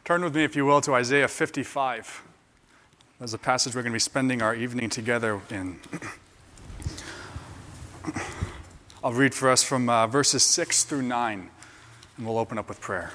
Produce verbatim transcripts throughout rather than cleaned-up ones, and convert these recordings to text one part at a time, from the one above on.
Turn with me, if you will, to Isaiah fifty-five. That's a passage we're going to be spending our evening together in. I'll read for us from uh, verses six through nine, and we'll open up with prayer.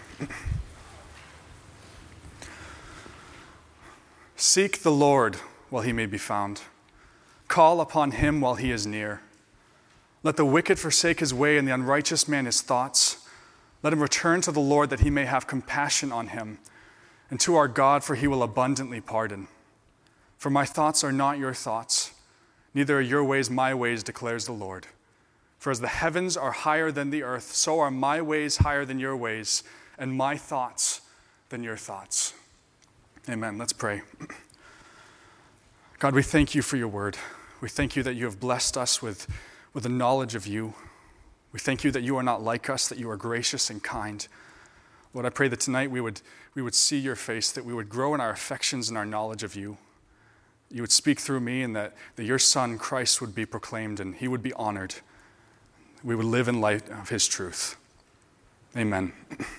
Seek the Lord while he may be found. Call upon him while he is near. Let the wicked forsake his way and the unrighteous man his thoughts. Let him return to the Lord that he may have compassion on him, and to our God, for he will abundantly pardon. For my thoughts are not your thoughts, neither are your ways my ways, declares the Lord. For as the heavens are higher than the earth, so are my ways higher than your ways, and my thoughts than your thoughts. Amen. Let's pray. God, we thank you for your word. We thank you that you have blessed us with, with the knowledge of you. We thank you that you are not like us, that you are gracious and kind. Lord, I pray that tonight we would, we would see your face, that we would grow in our affections and our knowledge of you. You would speak through me, and that, that your Son, Christ, would be proclaimed and he would be honored. We would live in light of his truth. Amen.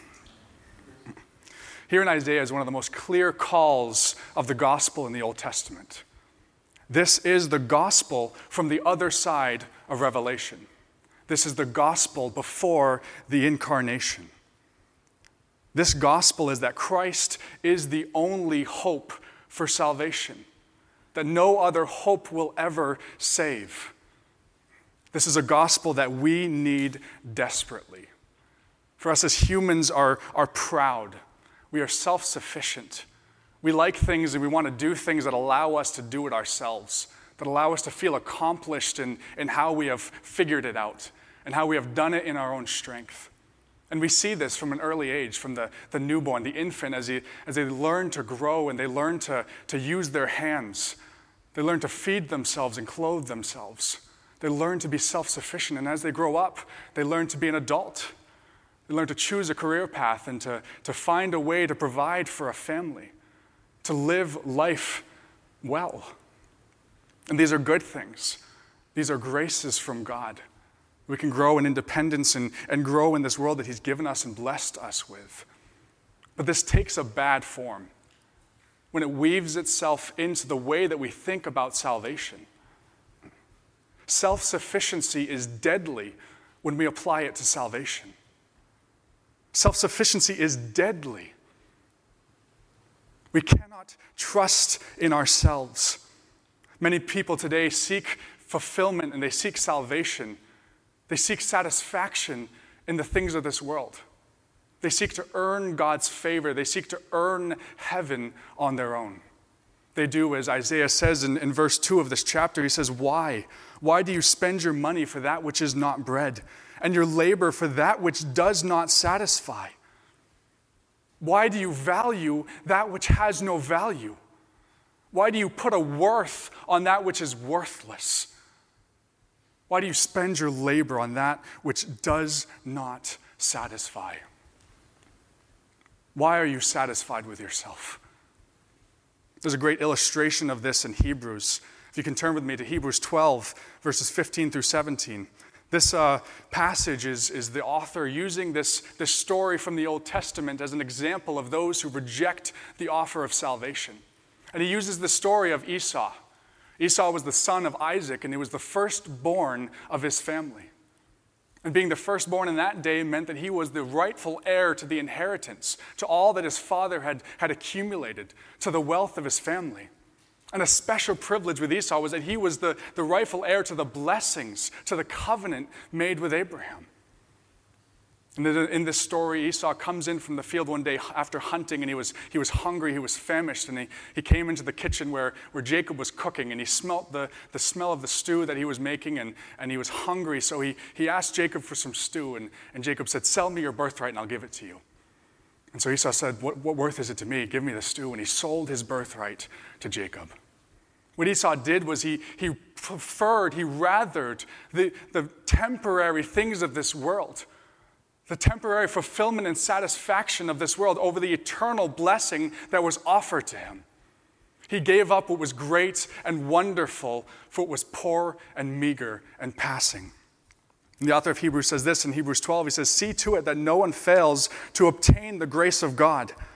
Here in Isaiah is one of the most clear calls of the gospel in the Old Testament. This is the gospel from the other side of Revelation. This is the gospel before the incarnation. This gospel is that Christ is the only hope for salvation, that no other hope will ever save. This is a gospel that we need desperately. For us as humans are, are proud. We are self-sufficient. We like things and we want to do things that allow us to do it ourselves, that allow us to feel accomplished in, in how we have figured it out and how we have done it in our own strength. And we see this from an early age, from the, the newborn, the infant, as, he, as they learn to grow and they learn to, to use their hands. They learn to feed themselves and clothe themselves. They learn to be self-sufficient. And as they grow up, they learn to be an adult. They learn to choose a career path and to, to find a way to provide for a family, to live life well. And these are good things. These are graces from God. We can grow in independence and, and grow in this world that he's given us and blessed us with. But this takes a bad form when it weaves itself into the way that we think about salvation. Self-sufficiency is deadly when we apply it to salvation. Self-sufficiency is deadly. We cannot trust in ourselves. Many people today seek fulfillment and they seek salvation. They seek satisfaction in the things of this world. They seek to earn God's favor. They seek to earn heaven on their own. They do, as Isaiah says in, in verse two of this chapter, he says, Why? Why do you spend your money for that which is not bread, and your labor for that which does not satisfy? Why do you value that which has no value? Why do you put a worth on that which is worthless? Why do you spend your labor on that which does not satisfy? Why are you satisfied with yourself? There's a great illustration of this in Hebrews. If you can turn with me to Hebrews twelve, verses fifteen through seventeen. This uh, passage is, is the author using this, this story from the Old Testament as an example of those who reject the offer of salvation. And he uses the story of Esau. Esau was the son of Isaac, and he was the firstborn of his family. And being the firstborn in that day meant that he was the rightful heir to the inheritance, to all that his father had, had accumulated, to the wealth of his family. And a special privilege with Esau was that he was the, the rightful heir to the blessings, to the covenant made with Abraham. And in this story, Esau comes in from the field one day after hunting, and he was he was hungry, he was famished, and he, he came into the kitchen where, where Jacob was cooking, and he smelt the, the smell of the stew that he was making, and, and he was hungry, so he, he asked Jacob for some stew, and, and Jacob said, Sell me your birthright and I'll give it to you. And so Esau said, what, what worth is it to me? Give me the stew. And he sold his birthright to Jacob. What Esau did was he, he preferred, he rathered the, the temporary things of this world, the temporary fulfillment and satisfaction of this world over the eternal blessing that was offered to him. He gave up what was great and wonderful for what was poor and meager and passing. And the author of Hebrews says this in Hebrews twelve. He says, "See to it that no one fails to obtain the grace of God,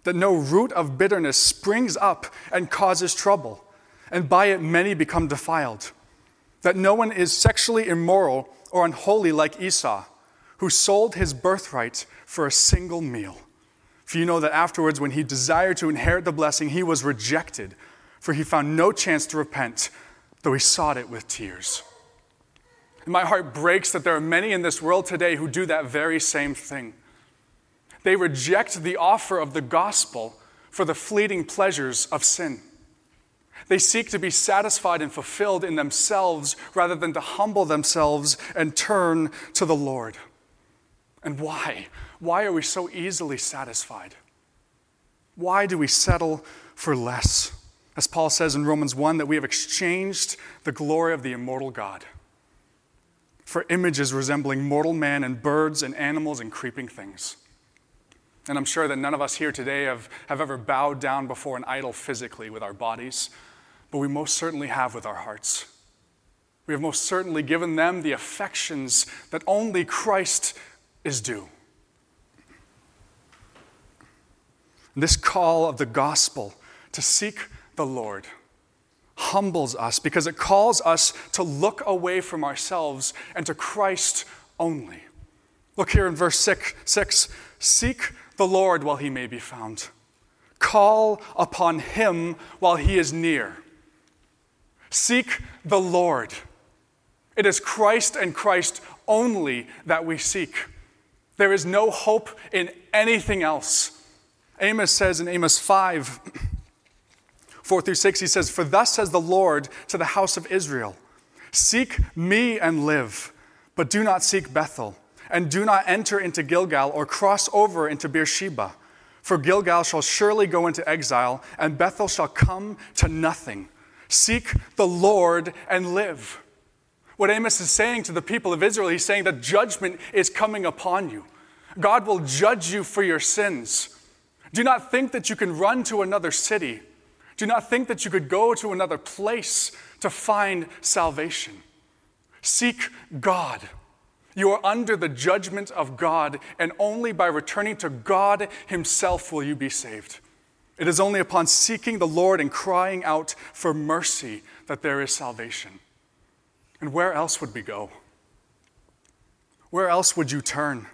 that no root of bitterness springs up and causes trouble, and by it many become defiled, that no one is sexually immoral or unholy like Esau, who sold his birthright for a single meal. For you know that afterwards, when he desired to inherit the blessing, he was rejected, for he found no chance to repent, though he sought it with tears. And my heart breaks that there are many in this world today who do that very same thing. They reject the offer of the gospel for the fleeting pleasures of sin. They seek to be satisfied and fulfilled in themselves rather than to humble themselves and turn to the Lord. And why? Why are we so easily satisfied? Why do we settle for less? As Paul says in Romans one, that we have exchanged the glory of the immortal God for images resembling mortal man and birds and animals and creeping things. And I'm sure that none of us here today have, have ever bowed down before an idol physically with our bodies, but we most certainly have with our hearts. We have most certainly given them the affections that only Christ is due. And this call of the gospel to seek the Lord humbles us because it calls us to look away from ourselves and to Christ only. Look here in verse six, six. Seek the Lord while he may be found. Call upon him while he is near. Seek the Lord. It is Christ and Christ only that we seek. There is no hope in anything else. Amos says in Amos five, four through six, he says, "For thus says the Lord to the house of Israel, seek me and live, but do not seek Bethel. And do not enter into Gilgal or cross over into Beersheba. For Gilgal shall surely go into exile, and Bethel shall come to nothing. Seek the Lord and live." What Amos is saying to the people of Israel, he's saying that judgment is coming upon you. God will judge you for your sins. Do not think that you can run to another city. Do not think that you could go to another place to find salvation. Seek God. You are under the judgment of God, and only by returning to God himself will you be saved. It is only upon seeking the Lord and crying out for mercy that there is salvation. And where else would we go? Where else would you turn?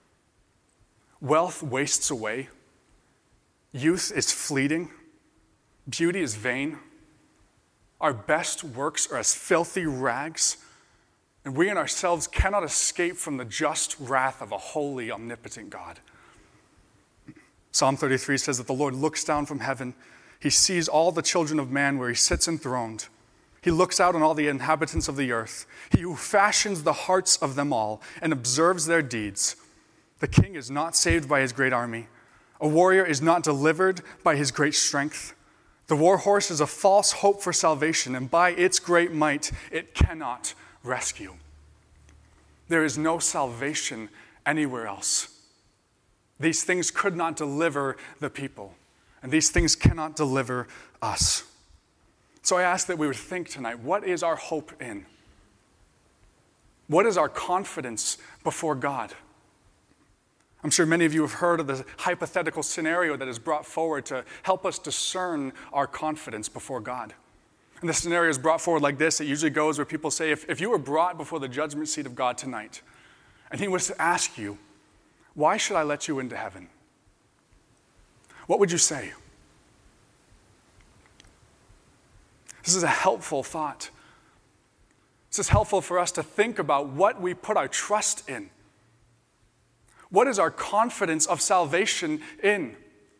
Wealth wastes away. Youth is fleeting. Beauty is vain. Our best works are as filthy rags. And we in ourselves cannot escape from the just wrath of a holy, omnipotent God. Psalm thirty-three says that the Lord looks down from heaven. He sees all the children of man where he sits enthroned. He looks out on all the inhabitants of the earth. He who fashions the hearts of them all and observes their deeds. The king is not saved by his great army. A warrior is not delivered by his great strength. The war horse is a false hope for salvation, and by its great might it cannot rescue. There is no salvation anywhere else. These things could not deliver the people, and these things cannot deliver us. So I ask that we would think tonight, what is our hope in? What is our confidence before God? I'm sure many of you have heard of the hypothetical scenario that is brought forward to help us discern our confidence before God. And the scenario is brought forward like this. It usually goes where people say, if, if you were brought before the judgment seat of God tonight, and he was to ask you, why should I let you into heaven? What would you say? This is a helpful thought. This is helpful for us to think about what we put our trust in. What is our confidence of salvation in?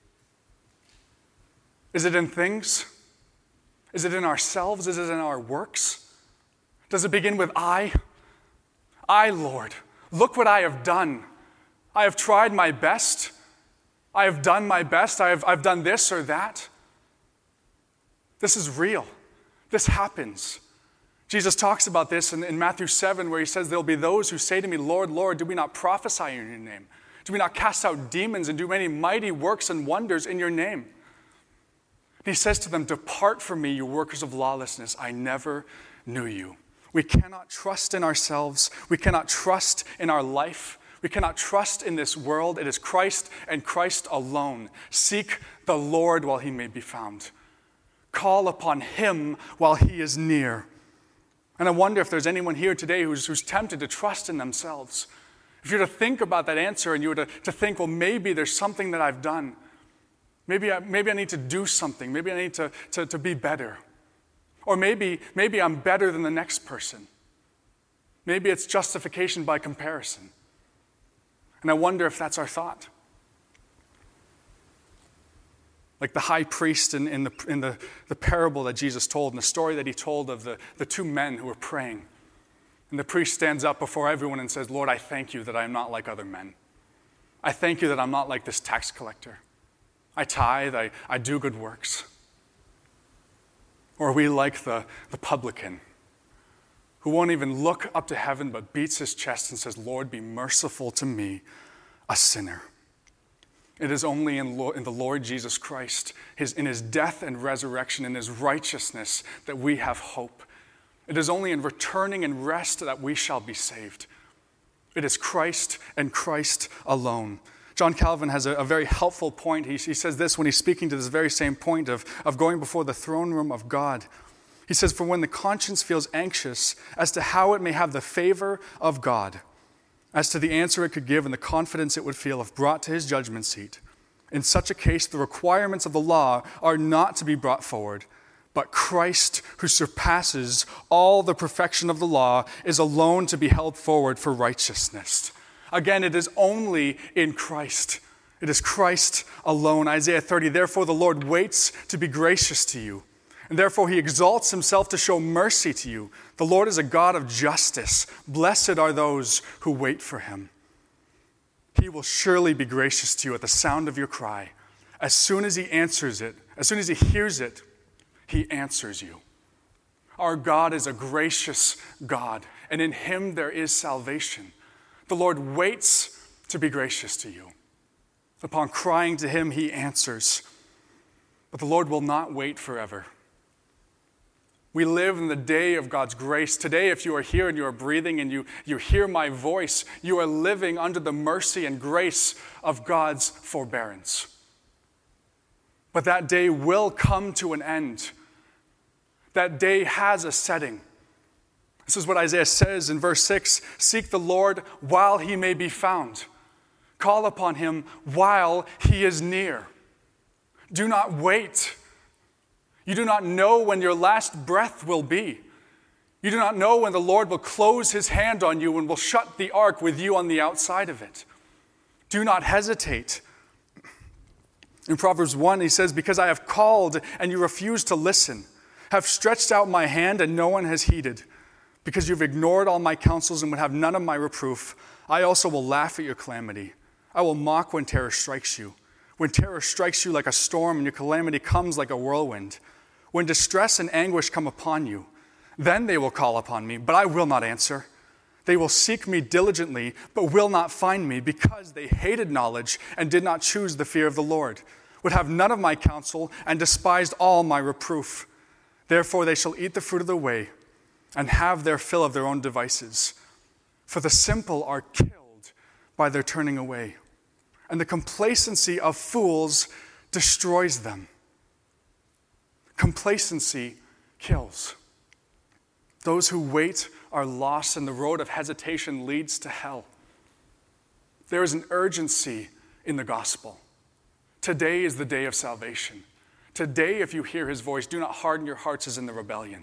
Is it in things? Is it in ourselves? Is it in our works? Does it begin with I? I, Lord, look what I have done. I have tried my best. I have done my best. I have, I've done this or that. This is real. This happens. Jesus talks about this in, in Matthew seven, where he says, "There'll be those who say to me, 'Lord, Lord, do we not prophesy in your name? Do we not cast out demons and do many mighty works and wonders in your name?' He says to them, 'Depart from me, you workers of lawlessness. I never knew you.'" We cannot trust in ourselves. We cannot trust in our life. We cannot trust in this world. It is Christ and Christ alone. Seek the Lord while he may be found. Call upon him while he is near. And I wonder if there's anyone here today who's, who's tempted to trust in themselves. If you were to think about that answer and you were to, to think, well, maybe there's something that I've done. Maybe I, maybe I need to do something. Maybe I need to, to, to be better. Or maybe, maybe I'm better than the next person. Maybe it's justification by comparison. And I wonder if that's our thought. Like the high priest in, in, the, in the, the parable that Jesus told, and the story that he told of the, the two men who were praying. And the priest stands up before everyone and says, Lord, I thank you that I am not like other men. I thank you that I'm not like this tax collector. I tithe, I, I do good works. Or are we like the, the publican who won't even look up to heaven but beats his chest and says, Lord, be merciful to me, a sinner. It is only in, Lord, in the Lord Jesus Christ, his, in his death and resurrection, in his righteousness, that we have hope. It is only in returning and rest that we shall be saved. It is Christ and Christ alone. John Calvin has a, a very helpful point. He, he says this when he's speaking to this very same point of, of going before the throne room of God. He says, for when the conscience feels anxious as to how it may have the favor of God, as to the answer it could give and the confidence it would feel if brought to his judgment seat, in such a case, the requirements of the law are not to be brought forward, but Christ, who surpasses all the perfection of the law, is alone to be held forward for righteousness. Again, it is only in Christ. It is Christ alone. Isaiah thirty, therefore the Lord waits to be gracious to you, and therefore he exalts himself to show mercy to you. The Lord is a God of justice. Blessed are those who wait for him. He will surely be gracious to you at the sound of your cry. As soon as he answers it, as soon as he hears it, he answers you. Our God is a gracious God, and in him there is salvation. The Lord waits to be gracious to you. Upon crying to him, he answers. But the Lord will not wait forever. We live in the day of God's grace. Today, if you are here and you are breathing and you, you hear my voice, you are living under the mercy and grace of God's forbearance. But that day will come to an end. That day has a setting. This is what Isaiah says in verse six, seek the Lord while he may be found. Call upon him while he is near. Do not wait. You do not know when your last breath will be. You do not know when the Lord will close his hand on you and will shut the ark with you on the outside of it. Do not hesitate. In Proverbs one, he says, because I have called and you refuse to listen, have stretched out my hand and no one has heeded. Because you've ignored all my counsels and would have none of my reproof, I also will laugh at your calamity. I will mock when terror strikes you. When terror strikes you like a storm and your calamity comes like a whirlwind. When distress and anguish come upon you, then they will call upon me, but I will not answer. They will seek me diligently, but will not find me, because they hated knowledge and did not choose the fear of the Lord, would have none of my counsel and despised all my reproof. Therefore they shall eat the fruit of the way and have their fill of their own devices. For the simple are killed by their turning away, and the complacency of fools destroys them. Complacency kills. Those who wait are lost, and the road of hesitation leads to hell. There is an urgency in the gospel. Today is the day of salvation. Today, if you hear his voice, do not harden your hearts as in the rebellion.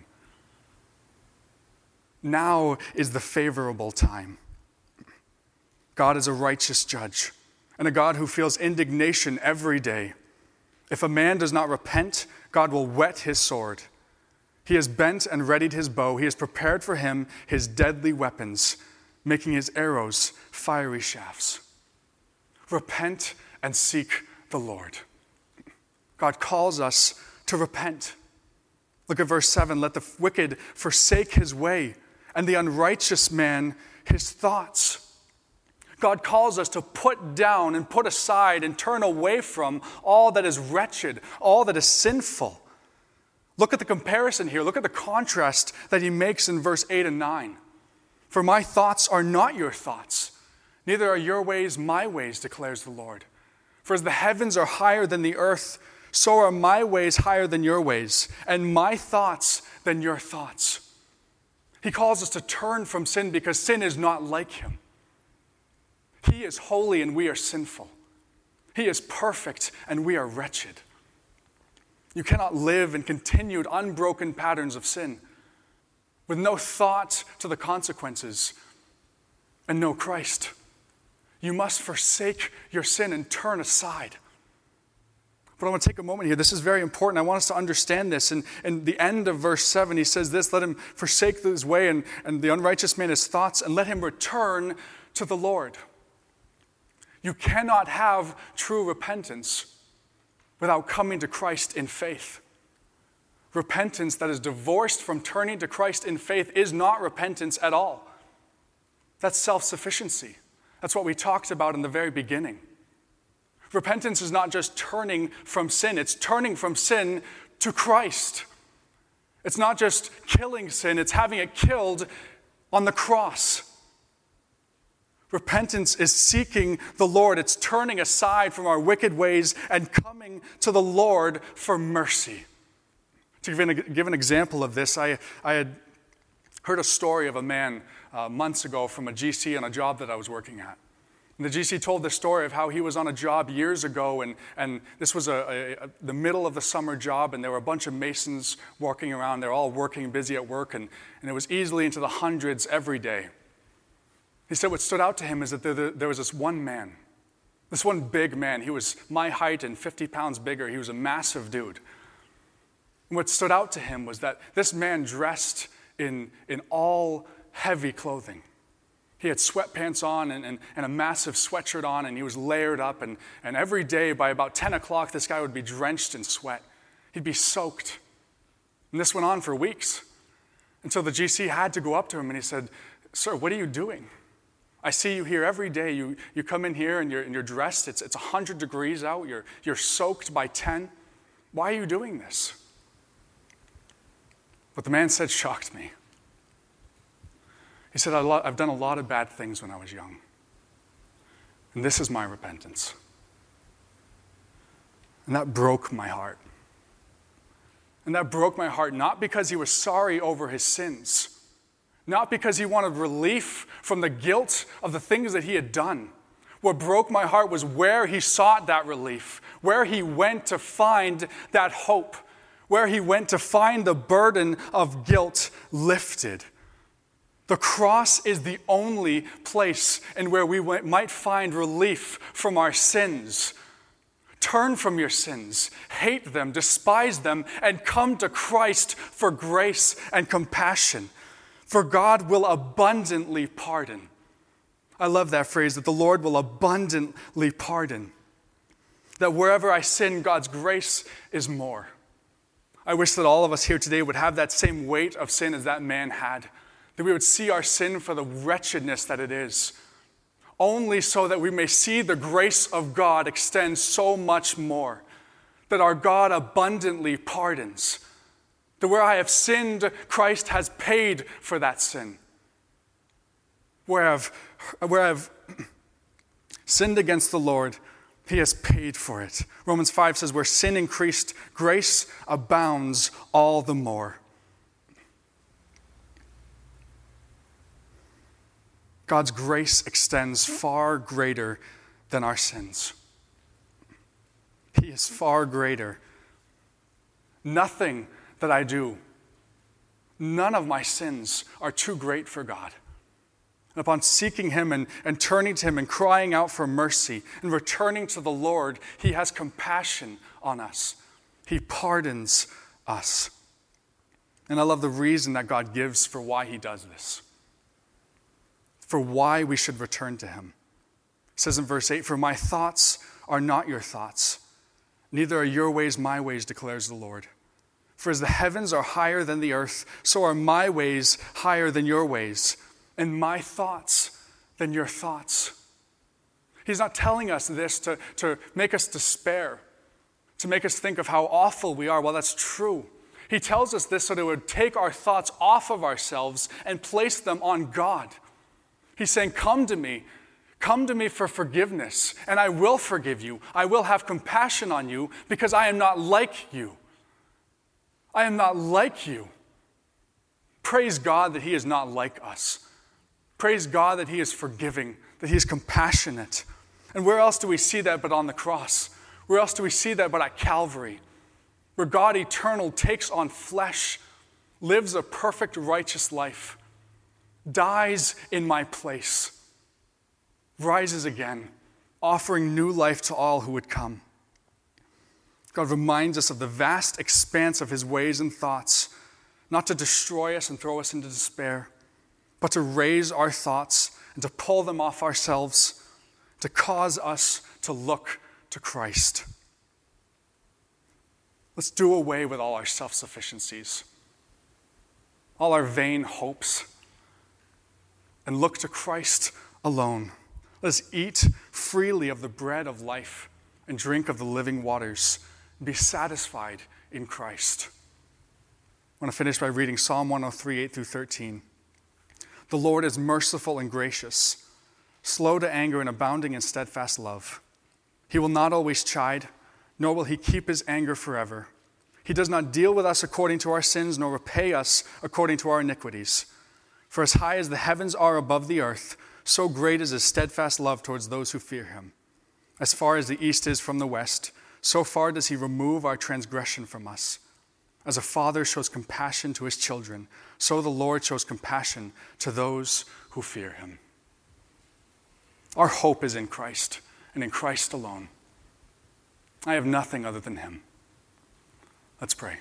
Now is the favorable time. God is a righteous judge and a God who feels indignation every day. If a man does not repent, God will whet his sword. He has bent and readied his bow. He has prepared for him his deadly weapons, making his arrows fiery shafts. Repent and seek the Lord. God calls us to repent. Look at verse seven. Let the wicked forsake his way, and the unrighteous man his thoughts. God calls us to put down and put aside and turn away from all that is wretched, all that is sinful. Look at the comparison here. Look at the contrast that he makes in verse eight and nine. For my thoughts are not your thoughts, Neither are your ways my ways, declares the Lord. For as the heavens are higher than the earth, so are my ways higher than your ways, and my thoughts than your thoughts. He calls us to turn from sin because sin is not like him. He is holy and we are sinful. He is perfect and we are wretched. You cannot live in continued unbroken patterns of sin with no thought to the consequences and no Christ. You must forsake your sin and turn aside. But I want to take a moment here. This is very important. I want us to understand this. And in the end of verse seven, he says this, let him forsake his way and, and the unrighteous man his thoughts, and let him return to the Lord. You cannot have true repentance without coming to Christ in faith. Repentance that is divorced from turning to Christ in faith is not repentance at all. That's self-sufficiency. That's what we talked about in the very beginning. Repentance is not just turning from sin, it's turning from sin to Christ. It's not just killing sin, it's having it killed on the cross. Repentance is seeking the Lord. It's turning aside from our wicked ways and coming to the Lord for mercy. To give an, give an example of this, I, I had heard a story of a man uh, months ago from a G C on a job that I was working at. And the G C told the story of how he was on a job years ago, and, and this was a, a, a, the middle of the summer job, and there were a bunch of masons walking around. They're all working, busy at work, and, and it was easily into the hundreds every day. He said what stood out to him is that there, there was this one man, this one big man. He was my height and fifty pounds bigger. He was a massive dude. And what stood out to him was that this man dressed in, in all heavy clothing. He had sweatpants on and, and, and a massive sweatshirt on, and he was layered up. And, and every day by about ten o'clock, this guy would be drenched in sweat. He'd be soaked. And this went on for weeks until the G C had to go up to him and he said, "Sir, what are you doing? I see you here every day. You, you come in here and you're, and you're dressed. It's, it's one hundred degrees out. You're, you're soaked by ten. Why are you doing this?" What the man said shocked me. He said, I've done a lot of bad things when I was young. And this is my repentance. And that broke my heart. And that broke my heart not because he was sorry over his sins, not because he wanted relief from the guilt of the things that he had done. What broke my heart was where he sought that relief, where he went to find that hope, where he went to find the burden of guilt lifted. The cross is the only place in where we might find relief from our sins. Turn from your sins, hate them, despise them, and come to Christ for grace and compassion. For God will abundantly pardon. I love that phrase, that the Lord will abundantly pardon. That wherever I sin, God's grace is more. I wish that all of us here today would have that same weight of sin as that man had. That we would see our sin for the wretchedness that it is. Only so that we may see the grace of God extend so much more. That our God abundantly pardons. That where I have sinned, Christ has paid for that sin. Where I've, where I've sinned against the Lord, he has paid for it. Romans five says, where sin increased, grace abounds all the more. God's grace extends far greater than our sins. He is far greater. Nothing that I do, none of my sins are too great for God. And upon seeking him and, and turning to him and crying out for mercy and returning to the Lord, he has compassion on us. He pardons us. And I love the reason that God gives for why he does this. For why we should return to him. It says in verse eight, for my thoughts are not your thoughts, neither are your ways my ways, declares the Lord. For as the heavens are higher than the earth, so are my ways higher than your ways, and my thoughts than your thoughts. He's not telling us this to, to make us despair, to make us think of how awful we are. Well, that's true. He tells us this so that it would take our thoughts off of ourselves and place them on God. He's saying, come to me. Come to me for forgiveness, and I will forgive you. I will have compassion on you because I am not like you. I am not like you. Praise God that he is not like us. Praise God that he is forgiving, that he is compassionate. And where else do we see that but on the cross? Where else do we see that but at Calvary? Where God eternal takes on flesh, lives a perfect righteous life, dies in my place, rises again, offering new life to all who would come. God reminds us of the vast expanse of his ways and thoughts, not to destroy us and throw us into despair, but to raise our thoughts and to pull them off ourselves, to cause us to look to Christ. Let's do away with all our self-sufficiencies, all our vain hopes, and look to Christ alone. Let us eat freely of the bread of life and drink of the living waters and be satisfied in Christ. I want to finish by reading Psalm one oh three, eight through thirteen. The Lord is merciful and gracious, slow to anger and abounding in steadfast love. He will not always chide, nor will he keep his anger forever. He does not deal with us according to our sins, nor repay us according to our iniquities. For as high as the heavens are above the earth, so great is his steadfast love towards those who fear him. As far as the east is from the west, so far does he remove our transgression from us. As a father shows compassion to his children, so the Lord shows compassion to those who fear him. Our hope is in Christ, and in Christ alone. I have nothing other than him. Let's pray.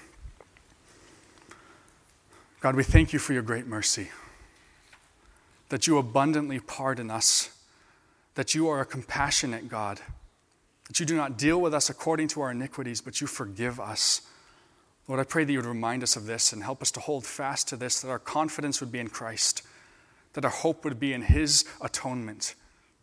God, we thank you for your great mercy, that you abundantly pardon us, that you are a compassionate God, that you do not deal with us according to our iniquities, but you forgive us. Lord, I pray that you would remind us of this and help us to hold fast to this, that our confidence would be in Christ, that our hope would be in his atonement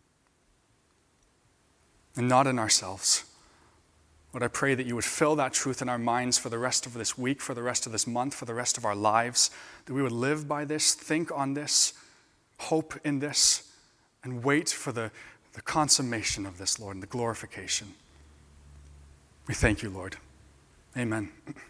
and not in ourselves. Lord, I pray that you would fill that truth in our minds for the rest of this week, for the rest of this month, for the rest of our lives, that we would live by this, think on this, hope in this, and wait for the, the consummation of this, Lord, and the glorification. We thank you, Lord. Amen.